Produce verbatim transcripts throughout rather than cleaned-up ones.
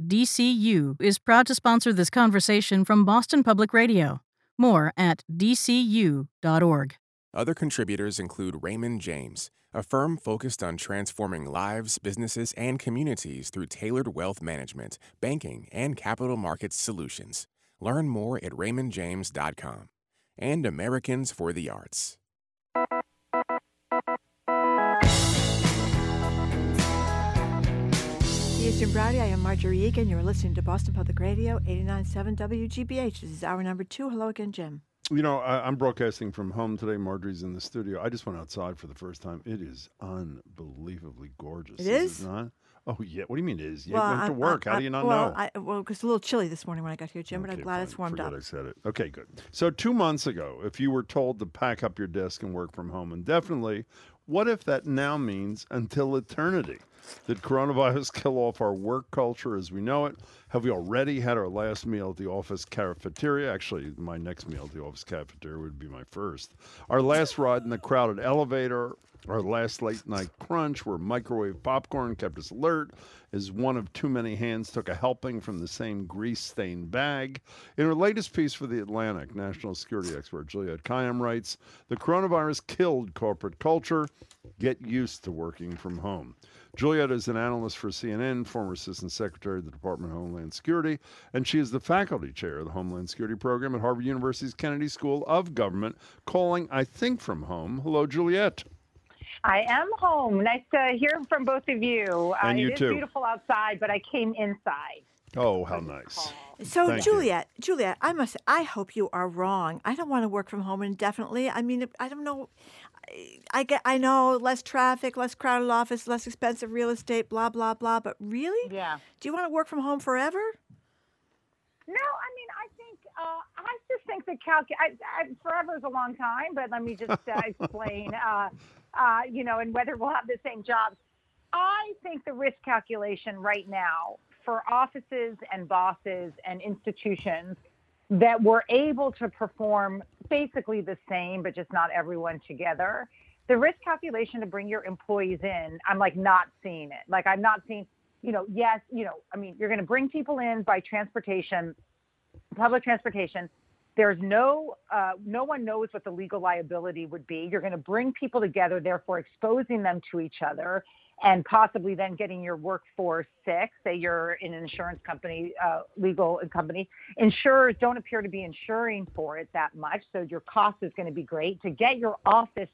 D C U is proud to sponsor this conversation from Boston Public Radio. More at d c u dot org. Other contributors include Raymond James, a firm focused on transforming lives, businesses, and communities through tailored wealth management, banking, and capital markets solutions. Learn more at raymond james dot com. And Americans for the Arts. Eastern Browdy, I am Marjorie Egan. You're listening to Boston Public Radio, eighty-nine point seven W G B H. This is hour number two. Hello again, Jim. You know, I, I'm broadcasting from home today. Marjorie's in the studio. I just went outside for the first time. It is unbelievably gorgeous. It is? Is it not? Oh, yeah. What do you mean it is? You well, went I, to work. I, How I, do you not well, know? I, well, it was a little chilly this morning when I got here, Jim, okay, but I'm glad fine. it's warmed Forget up. I said it. Okay, good. So two months ago, if you were told to pack up your desk and work from home indefinitely, what if that now means until eternity? Did coronavirus kill off our work culture as we know it? Have we already had our last meal at the office cafeteria? Actually, my next meal at the office cafeteria would be my first. Our last ride in the crowded elevator, our last late night crunch where microwave popcorn kept us alert as one of too many hands took a helping from the same grease-stained bag. In her latest piece for The Atlantic, national security expert Juliette Kayyem writes, the coronavirus killed corporate culture. Get used to working from home. Juliette is an analyst for C N N, former Assistant Secretary of the Department of Homeland Security, and she is the faculty chair of the Homeland Security Program at Harvard University's Kennedy School of Government, calling, I think, from home. Hello, Juliette. I am home. Nice to hear from both of you. And uh, you it is too. beautiful outside, but I came inside. Oh, how nice. So, Thank Juliette, you. Juliette, I must say, I hope you are wrong. I don't want to work from home indefinitely. I mean, I don't know. I get, I know less traffic, less crowded office, less expensive real estate, blah, blah, blah. But really? Yeah. Do you want to work from home forever? No, I mean, I think, uh, I just think that calc- I, I, forever is a long time, but let me just uh, explain, uh, uh, you know, and whether we'll have the same jobs. I think the risk calculation right now for offices and bosses and institutions that were able to perform basically the same, but just not everyone together. The risk calculation to bring your employees in, I'm like not seeing it. Like I'm not seeing, you know, yes, you know, I mean, you're going to bring people in by transportation, public transportation. There's no, uh, no one knows what the legal liability would be. You're going to bring people together, therefore exposing them to each other and possibly then getting your workforce sick. Say you're in an insurance company, uh, legal company. Insurers don't appear to be insuring for it that much, so your cost is going to be great. To get your office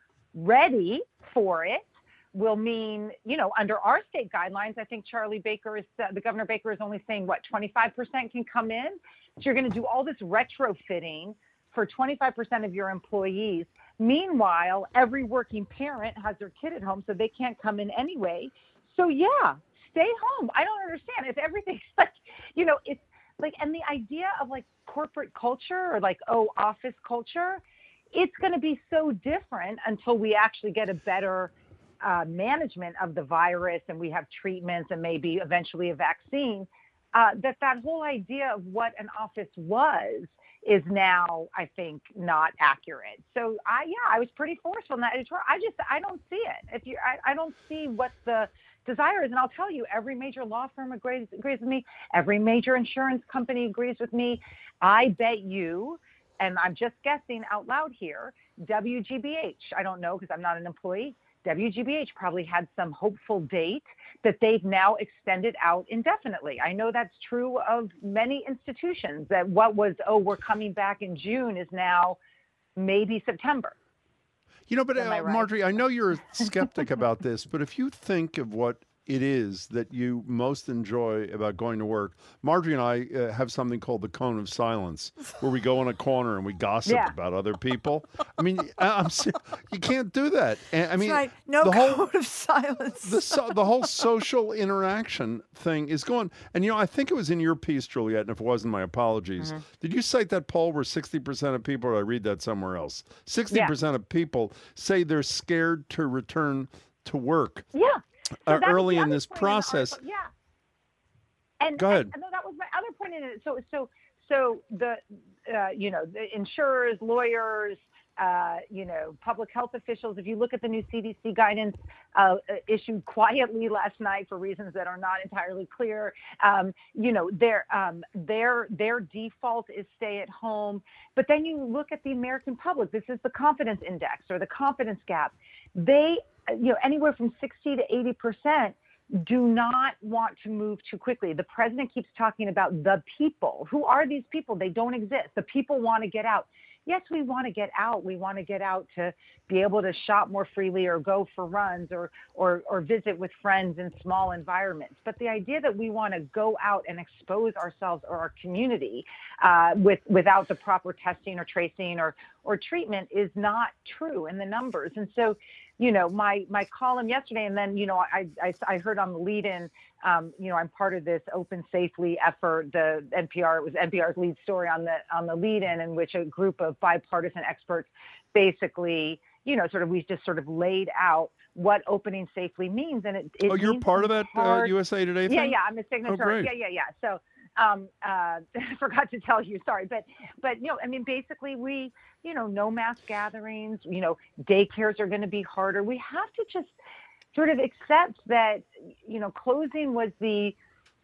ready for it will mean, you know, under our state guidelines, I think Charlie Baker is, uh, the Governor Baker is only saying, what, twenty-five percent can come in? So you're going to do all this retrofitting for twenty-five percent of your employees. Meanwhile, every working parent has their kid at home, so they can't come in anyway. So yeah, stay home. I don't understand. If everything's like, you know, it's like, and the idea of like corporate culture or like, oh, office culture, it's going to be so different until we actually get a better uh, management of the virus and we have treatments and maybe eventually a vaccine, uh, that that whole idea of what an office was is now, I think, not accurate. So I, yeah, I was pretty forceful in that editorial. I just, I don't see it. If you, I, I don't see what the desire is. And I'll tell you, every major law firm agrees, agrees with me. Every major insurance company agrees with me. I bet you, and I'm just guessing out loud here, W G B H, I don't know because I'm not an employee, W G B H probably had some hopeful date that they've now extended out indefinitely. I know that's true of many institutions, that what was, oh, we're coming back in June is now maybe September. You know, but Am I uh, right? Marjorie, I know you're a skeptic about this, but if you think of what it is that you most enjoy about going to work, Marjorie and I uh, have something called the cone of silence, where we go in a corner and we gossip Yeah. about other people. I mean, I, I'm ser- you can't do that. And, I mean, That's right. No the code whole of silence. the so, the whole social interaction thing is going. And you know, I think it was in your piece, Juliette, and if it wasn't, my apologies. Mm-hmm. Did you cite that poll where sixty percent of people, or I read that somewhere else, sixty percent of people say they're scared to return to work Yeah. So uh, that was early the in other this point the process? article. Yeah. And, Go ahead. And, and no, that was my other point in it. So, so, so the, uh, you know, the insurers, lawyers, uh, you know, public health officials. If you look at the new C D C guidance uh, issued quietly last night for reasons that are not entirely clear, um, you know, their um, their their default is stay at home. But then you look at the American public. This is the confidence index or the confidence gap. They, you know, anywhere from sixty to eighty percent do not want to move too quickly. The president keeps talking about the people. Who are these people? They don't exist. The people want to get out. Yes, we want to get out. We want to get out to be able to shop more freely or go for runs or, or, or visit with friends in small environments. But the idea that we want to go out and expose ourselves or our community uh, with, without the proper testing or tracing or, or treatment is not true in the numbers. And so, you know, my, my column yesterday, and then, you know, I, I, I heard on the lead-in, um, you know, I'm part of this Open Safely effort, the N P R, it was N P R's lead story on the, on the lead-in, in which a group of bipartisan experts basically, you know, sort of, we just sort of laid out what opening safely means. And it, it oh, you're part of that uh, U S A Today thing? Yeah, yeah, I'm a signatory. Oh, great. Yeah, yeah, yeah. So, um, uh, I forgot to tell you, sorry, but, but, you know, I mean, basically we, you know, no mass gatherings, you know, daycares are going to be harder. We have to just sort of accept that, you know, closing was the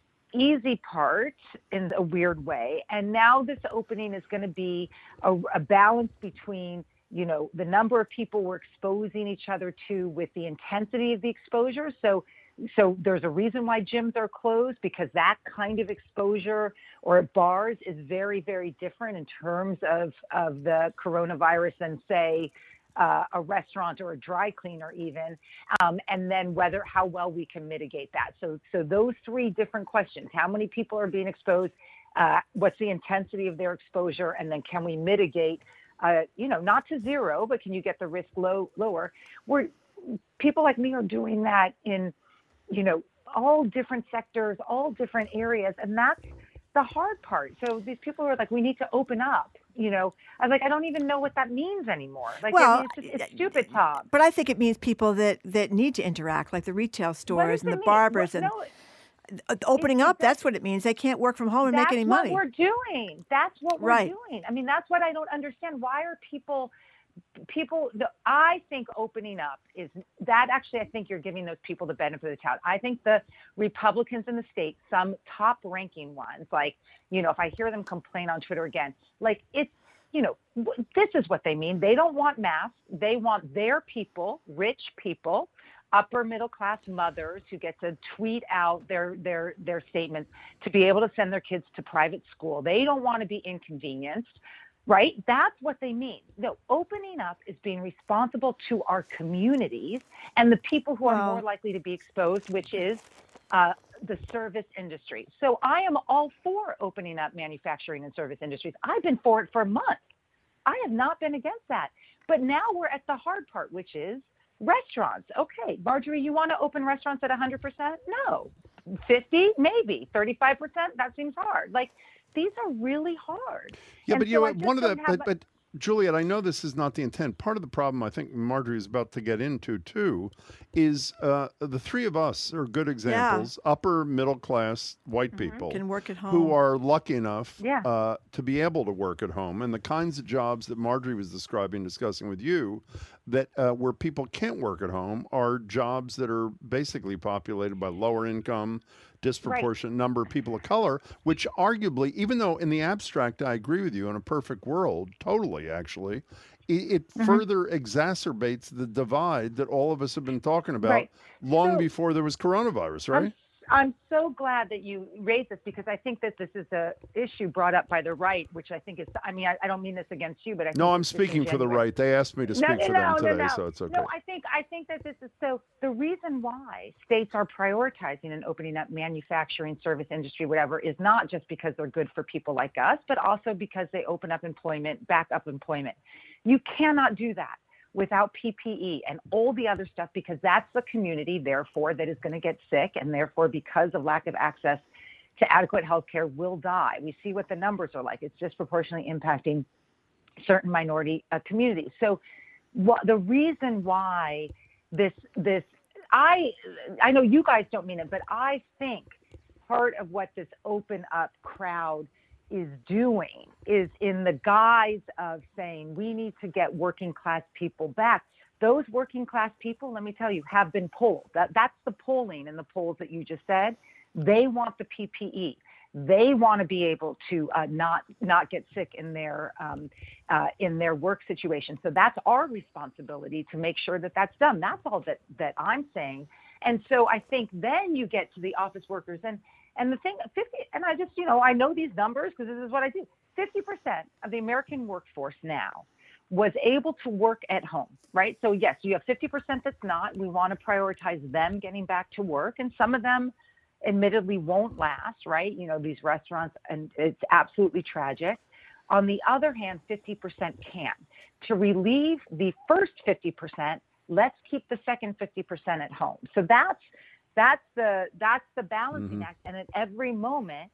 easy part in a weird way. And now this opening is going to be a, a balance between, you know, the number of people we're exposing each other to with the intensity of the exposure. So, so there's a reason why gyms are closed, because that kind of exposure or at bars is very, very different in terms of, of the coronavirus than, say, uh, a restaurant or a dry cleaner even, um, and then whether how well we can mitigate that. So, so those three different questions: how many people are being exposed? Uh, what's the intensity of their exposure? And then can we mitigate, uh, you know, not to zero, but can you get the risk low, lower? We're, people like me are doing that in, you know, all different sectors, all different areas. And that's the hard part. So these people are like, we need to open up, you know. I was like, I don't even know what that means anymore. Like, well, I mean, it's, just, it's stupid talk. But I think it means people that, that need to interact, like the retail stores and the mean? barbers what, and no, opening up. That's what it means. They can't work from home and make any money. That's what we're doing. That's what we're right. doing. I mean, that's what I don't understand. Why are people... People, the, I think opening up is that actually, I think you're giving those people the benefit of the doubt. I think the Republicans in the state, some top ranking ones, like, you know, if I hear them complain on Twitter again, like it's, you know, this is what they mean. They don't want masks. They want their people, rich people, upper middle class mothers who get to tweet out their, their, their statements to be able to send their kids to private school. They don't want to be inconvenienced. Right? That's what they mean. No, opening up is being responsible to our communities and the people who well, are more likely to be exposed, which is uh, the service industry. So I am all for opening up manufacturing and service industries. I've been for it for months. I have not been against that. But now we're at the hard part, which is restaurants. Okay, Marjorie, you want to open restaurants at one hundred percent? No. fifty? Maybe. thirty-five percent? That seems hard. Like, these are really hard. Yeah, and but so you know, I just one of the, don't but, have- but Juliet, I know this is not the intent. Part of the problem I think Marjorie is about to get into too is uh, the three of us are good examples, upper middle class white people can work at home, who are lucky enough Yeah. uh, to be able to work at home. And the kinds of jobs that Marjorie was describing, discussing with you, that uh, where people can't work at home are jobs that are basically populated by lower income, disproportionate number of people of color, which arguably, even though in the abstract, I agree with you, in a perfect world, totally actually, it, it Mhm. further exacerbates the divide that all of us have been talking about Right. long So- before there was coronavirus, right? I'm, I'm so glad that you raised this, because I think that this is a issue brought up by the right, which I think is, I mean, I, I don't mean this against you, but I think No, I'm it's speaking for the disingenuous. right. They asked me to speak no, for no, them no, today, no. so it's okay. No, I think I think that this is so. The reason why states are prioritizing and opening up manufacturing, service industry, whatever, is not just because they're good for people like us, but also because they open up employment, back up employment. You cannot do that without P P E and all the other stuff, because that's the community, therefore, that is going to get sick, and therefore, because of lack of access to adequate health care, will die. We see what the numbers are like. It's disproportionately impacting certain minority uh, communities. So what, the reason why this, this I, I know you guys don't mean it, but I think part of what this open up crowd is doing is in the guise of saying we need to get working class people back. Those working class people, let me tell you, have been polled. That, that's the polling in the polls that you just said. They want the P P E. They want to be able to uh, not not get sick in their um, uh, in their work situation. So that's our responsibility to make sure that that's done. That's all that that I'm saying. And so I think then you get to the office workers and and the thing fifty and I just you know I know these numbers because this is what I do. fifty percent of the American workforce now was able to work at home, right? So yes, you have fifty percent that's not. We want to prioritize them getting back to work, and some of them admittedly won't last, right? You know, these restaurants, and it's absolutely tragic. On the other hand, fifty percent can. To relieve the first fifty percent, let's keep the second fifty percent at home. So that's that's the that's the balancing mm-hmm. act. And at every moment,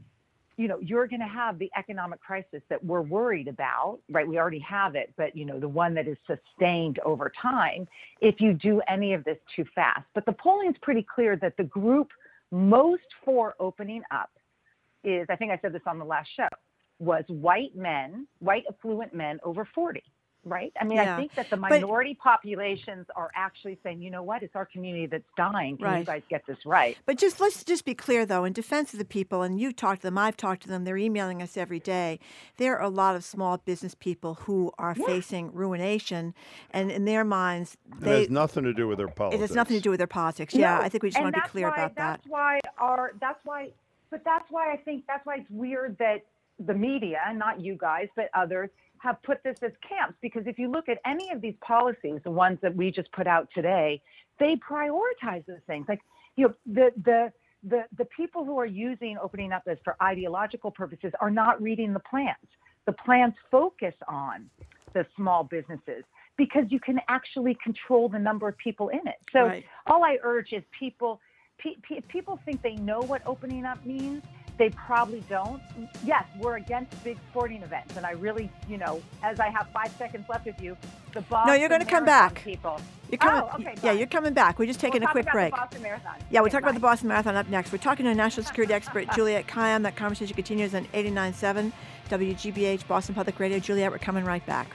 you know, you're going to have the economic crisis that we're worried about, right? We already have it, but, you know, the one that is sustained over time if you do any of this too fast. But the polling is pretty clear that the group most for opening up is, I think I said this on the last show, was white men, white affluent men over forty, right? I mean, yeah. I think that the minority but, populations are actually saying, you know what, it's our community that's dying. Can right. you guys get this right? But just let's just be clear, though, in defense of the people, and you talk to them, I've talked to them, they're emailing us every day. There are a lot of small business people who are yeah. facing ruination, and in their minds, they, it has nothing to do with their politics. It has nothing to do with their politics. No. Yeah, I think we just and want to be clear why, about that's that. Why our, that's why, but that's why I think that's why it's weird that the media, not you guys, but others, have put this as camps, because if you look at any of these policies, the ones that we just put out today, they prioritize those things. Like, you know, the the the the people who are using opening up as for ideological purposes are not reading the plans. The plans focus on the small businesses because you can actually control the number of people in it. So right. all I urge is people, pe- pe- people think they know what opening up means. They probably don't. Yes, we're against big sporting events. And I really, you know, as I have five seconds left with you, the Boston No, you're going to come back. People. You're coming, oh, okay. Yeah, you're coming back. We're just taking we'll a quick talk break. About the Boston Marathon. Yeah, we'll okay, talk bye. about the Boston Marathon up next. We're talking to a national security expert, Juliette Kayyem. That conversation continues on eighty-nine point seven W G B H, Boston Public Radio. Juliette, we're coming right back.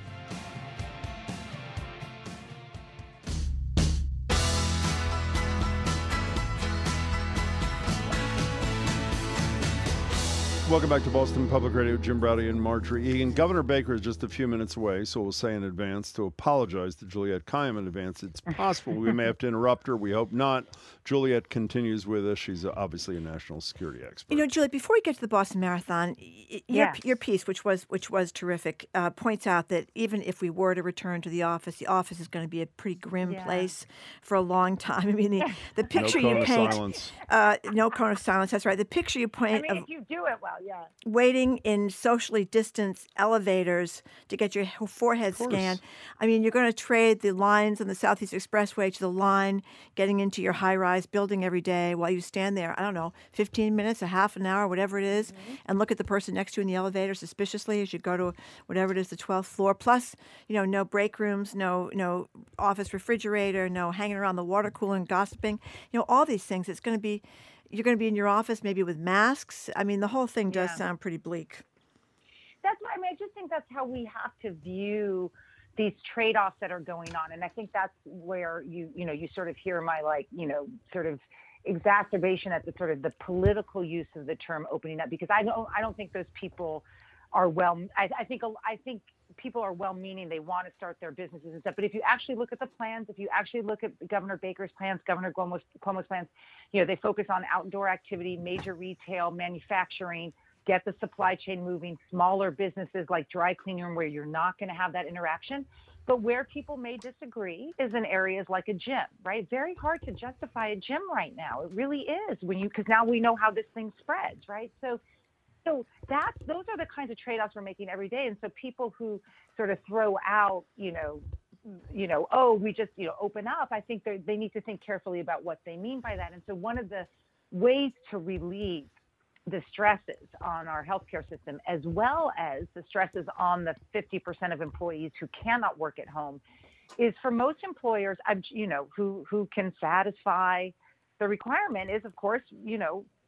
Welcome back to Boston Public Radio. Jim Braude and Marjorie Egan. Governor Baker is just a few minutes away, so we'll say in advance to apologize to Juliette Kayyem in advance. It's possible we may have to interrupt her. We hope not. Juliette continues with us. She's obviously a national security expert. You know, Juliette, before we get to the Boston Marathon, your, yeah. your piece, which was which was terrific, uh, points out that even if we were to return to the office, the office is going to be a pretty grim yeah. place for a long time. I mean, the, the picture no you cone paint, of silence. Uh, no cone of silence. That's right. The picture you paint. I mean, of, if you do it well. Yeah. Waiting in socially distanced elevators to get your forehead scanned. I mean, you're going to trade the lines on the Southeast Expressway to the line getting into your high-rise building every day while you stand there, I don't know, fifteen minutes, a half an hour, whatever it is, mm-hmm. and look at the person next to you in the elevator suspiciously as you go to whatever it is, the twelfth floor. Plus, you know, no break rooms, no no office refrigerator, no hanging around the water cooler and gossiping. You know, all these things. It's going to be You're going to be in your office maybe with masks. I mean, the whole thing does yeah. sound pretty bleak. That's why I mean, I just think that's how we have to view these trade-offs that are going on. And I think that's where you, you know, you sort of hear my like, you know, sort of exacerbation at the sort of the political use of the term opening up, because I don't, I don't think those people are well, I, I think, I think people are well-meaning. They want to start their businesses and stuff. But if you actually look at the plans, if you actually look at Governor Baker's plans, Governor Cuomo's, Cuomo's plans, you know, they focus on outdoor activity, major retail, manufacturing, get the supply chain moving, smaller businesses like dry cleaning room where you're not going to have that interaction. But where people may disagree is in areas like a gym, right? Very hard to justify a gym right now. It really is when you, because now we know how this thing spreads, right? So So that's, those are the kinds of trade-offs we're making every day. And so people who sort of throw out, you know, you know, oh, we just, you know, open up, I think they need to think carefully about what they mean by that. And so one of the ways to relieve the stresses on our healthcare system, as well as the stresses on the fifty percent of employees who cannot work at home, is for most employers, you know, who, who can satisfy the requirement is, of course, you know,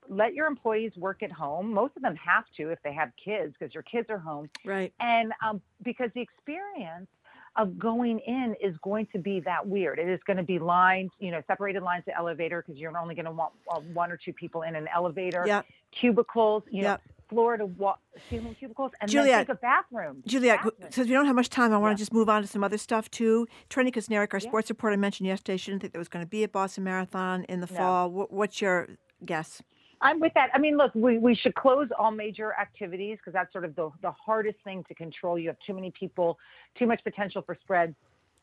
let your employees work at home. Most of them have to if they have kids, because your kids are home. Right. And um, because the experience of going in is going to be that weird. It is going to be lines, you know, separated lines to elevator, because you're only going to want uh, one or two people in an elevator. Yep. Cubicles, you Yep. know, floor to wa- ceiling cubicles, and Juliet, then think of bathrooms. Juliet, bathrooms. since we don't have much time, I want Yeah. to just move on to some other stuff too. Trenny Kusnierek, our Yeah. sports reporter, mentioned yesterday she didn't think there was going to be a Boston Marathon in the No. fall. What, what's your guess? I'm with that. I mean, look, we, we should close all major activities, because that's sort of the, the hardest thing to control. You have too many people, too much potential for spread.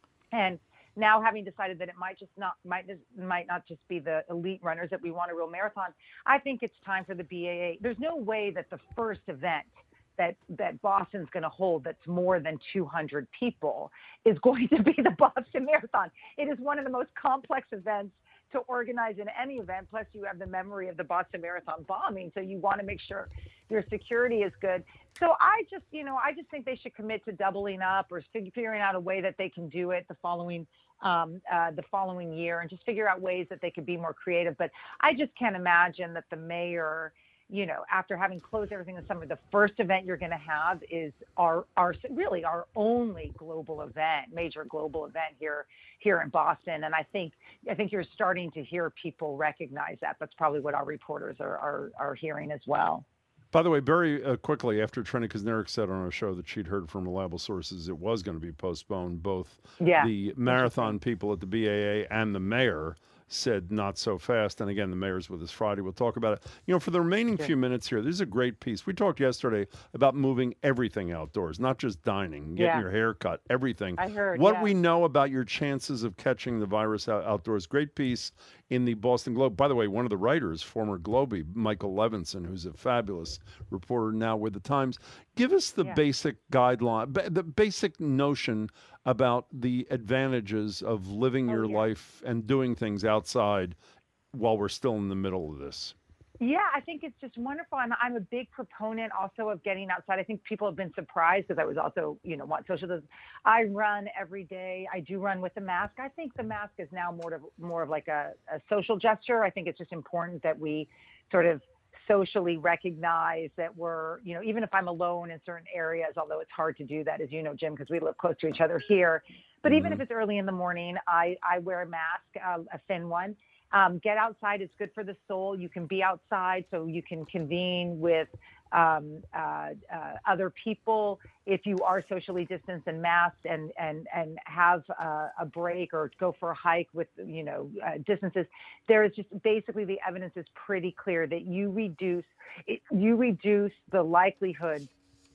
And now, having decided that it might just not might might not just be the elite runners that we want a real marathon, I think it's time for the B A A. There's no way that the first event that that Boston's going to hold that's more than two hundred people is going to be the Boston Marathon. It is one of the most complex events to organize in any event. Plus, you have the memory of the Boston Marathon bombing, so you want to make sure your security is good. So I just, you know, I just think they should commit to doubling up or figuring out a way that they can do it the following um, uh, the following year, and just figure out ways that they could be more creative. But I just can't imagine that the mayor, you know, after having closed everything in summer, the first event you're going to have is our, our really our only global event, major global event here, here in Boston. And I think, I think you're starting to hear people recognize that. That's probably what our reporters are, are, are hearing as well. By the way, very uh, quickly, after Trenny Kusnierek said on our show that she'd heard from reliable sources it was going to be postponed, both Yeah. the marathon people at the B A A and the mayor said not so fast. And again, the mayor's with us Friday. We'll talk about it. You know, for the remaining Sure. few minutes here, this is a great piece. We talked yesterday about moving everything outdoors, not just dining, getting Yeah. your hair cut, everything. I heard, What yeah. we know about your chances of catching the virus out- outdoors. Great piece in the Boston Globe. By the way, one of the writers, former Globey, Michael Levinson, who's a fabulous reporter now with the Times. Give us the Yeah. basic guideline, ba- the basic notion about the advantages of living Oh, your yeah. life and doing things outside while we're still in the middle of this. Yeah, I think it's just wonderful. I'm, I'm a big proponent also of getting outside. I think people have been surprised, because I was also, you know, want social distance. I run every day. I do run with a mask. I think the mask is now more of more of like a, a social gesture. I think it's just important that we sort of socially recognize that we're, you know, even if I'm alone in certain areas, although it's hard to do that, as you know, Jim, because we live close to each other here. But even if it's early in the morning, I, I wear a mask, uh, a thin one. Um, get outside. It's good for the soul. You can be outside, so you can convene with um, uh, uh, other people if you are socially distanced and masked, and and and have uh, a break or go for a hike with, you know, uh, distances. There is just basically the evidence is pretty clear that you reduce it, you reduce the likelihood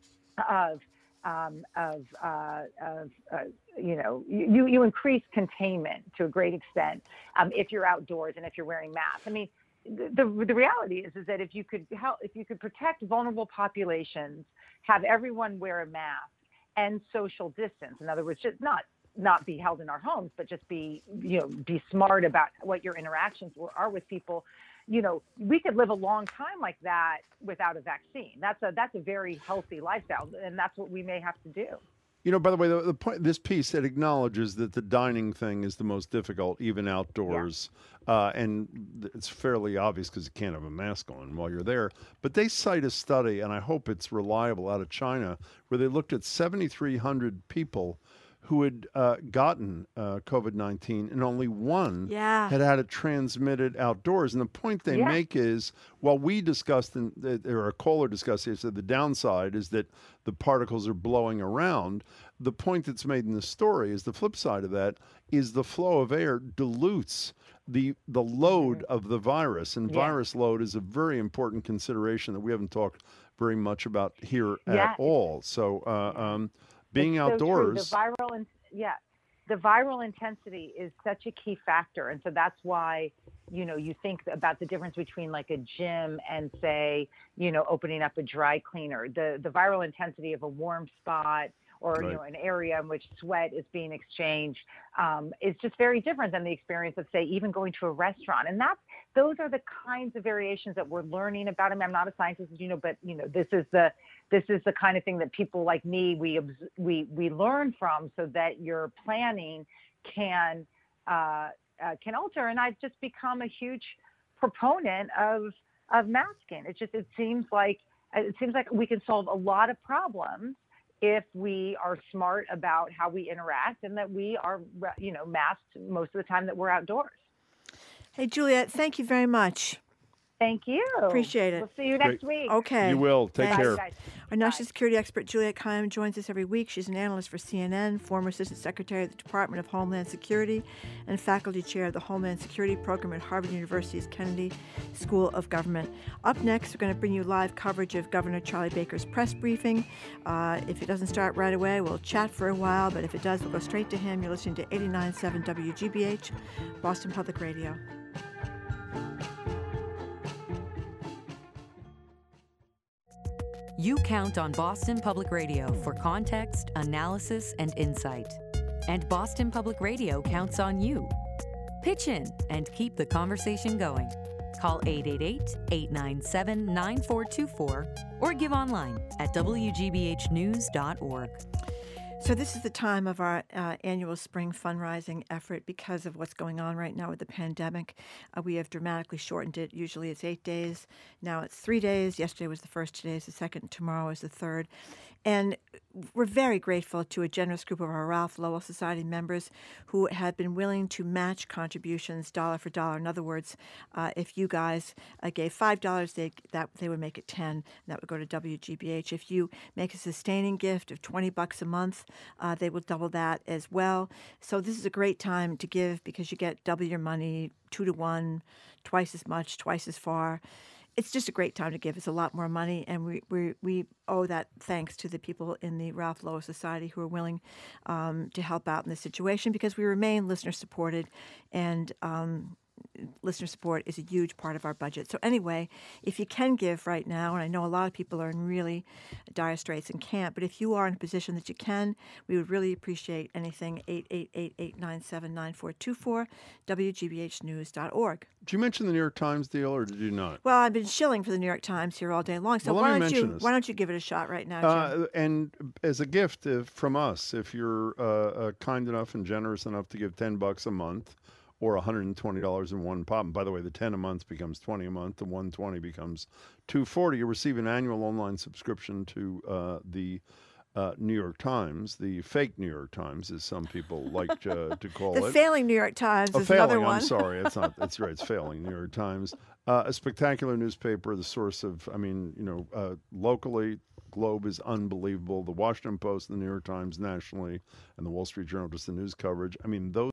of um, of, uh, of uh, you know, you, you increase containment to a great extent um, if you're outdoors and if you're wearing masks. I mean, the, the, the reality is, is that if you could help, if you could protect vulnerable populations, have everyone wear a mask and social distance, in other words, just not, not be held in our homes, but just be, you know, be smart about what your interactions are with people. You know, we could live a long time like that without a vaccine. That's a that's a very healthy lifestyle, and that's what we may have to do. You know, by the way, the, the point, this piece, it acknowledges that the dining thing is the most difficult, even outdoors. Yeah. Uh, and it's fairly obvious because you can't have a mask on while you're there. But they cite a study, and I hope it's reliable, out of China, where they looked at seventy-three hundred people who had uh, gotten uh, COVID nineteen, and only one Yeah. had had it transmitted outdoors. And the point they Yeah. make is, while we discussed, and or a caller discussed it, said the downside is that the particles are blowing around. The point that's made in the story is the flip side of that is the flow of air dilutes the the load mm-hmm. of the virus. And yeah. virus load is a very important consideration that we haven't talked very much about here yeah. at all. So, uh, um, being it's outdoors, so true. The viral, in, yeah, the viral intensity is such a key factor, and so that's why, you know, you think about the difference between like a gym and, say, you know, opening up a dry cleaner. The the viral intensity of a warm spot, or right. you know, an area in which sweat is being exchanged, um, is just very different than the experience of, say, even going to a restaurant. And that's those are the kinds of variations that we're learning about. I mean, I'm not a scientist, you know, but you know, this is the this is the kind of thing that people like me we we we learn from, so that your planning can uh, uh, can alter. And I've just become a huge proponent of of masking. It just it seems like it seems like we can solve a lot of problems if we are smart about how we interact and that we are, you know, masked most of the time that we're outdoors. Hey, Juliet, thank you very much. Thank you. Appreciate it. We'll see you Great. next week. Okay. You will. Take Thanks. care. Bye, guys. Our national security expert, Juliet Kayyem, joins us every week. She's an analyst for C N N, former Assistant Secretary of the Department of Homeland Security, and faculty chair of the Homeland Security Program at Harvard University's Kennedy School of Government. Up next, we're going to bring you live coverage of Governor Charlie Baker's press briefing. Uh, if it doesn't start right away, we'll chat for a while, but if it does, we'll go straight to him. You're listening to eighty-nine point seven W G B H, Boston Public Radio. You count on Boston Public Radio for context, analysis, and insight. And Boston Public Radio counts on you. Pitch in and keep the conversation going. Call eight eight eight, eight nine seven, nine four two four or give online at W G B H news dot org. So this is the time of our uh, annual spring fundraising effort because of what's going on right now with the pandemic. Uh, we have dramatically shortened it. Usually it's eight days. Now it's three days. Yesterday was the first, today is the second, tomorrow is the third. And we're very grateful to a generous group of our Ralph Lowell Society members who have been willing to match contributions dollar for dollar. In other words, uh, if you guys uh, gave five dollars, they, that, they would make it ten dollars, and that would go to W G B H. If you make a sustaining gift of twenty bucks a month, uh, they will double that as well. So this is a great time to give because you get double your money, two to one, twice as much, twice as far. It's just a great time to give. It's a lot more money, and we we, we owe that thanks to the people in the Ralph Lowell Society who are willing um, to help out in this situation because we remain listener-supported, and um, listener support is a huge part of our budget. So anyway, if you can give right now, and I know a lot of people are in really dire straits and can't, but if you are in a position that you can, we would really appreciate anything. eight eight eight, eight nine seven, nine four two four, W G B H news dot org. Did you mention the New York Times deal, or did you not? Well, I've been shilling for the New York Times here all day long, so Well, why let me don't you mention this. why don't you give it a shot right now, Jim? Uh, and as a gift if, from us, if you're uh, uh, kind enough and generous enough to give ten bucks a month, or one hundred twenty dollars in one pop. And by the way, the ten a month becomes twenty a month. The one hundred twenty becomes two hundred forty. You receive an annual online subscription to uh, the uh, New York Times, the fake New York Times, as some people like uh, to call the it. failing New York Times Oh, is failing, another one. I'm sorry. It's not. That's right. It's failing. New York Times, uh, a spectacular newspaper. The source of, I mean, you know, uh, locally, Globe is unbelievable. The Washington Post, the New York Times nationally, and the Wall Street Journal, just the news coverage. I mean, those.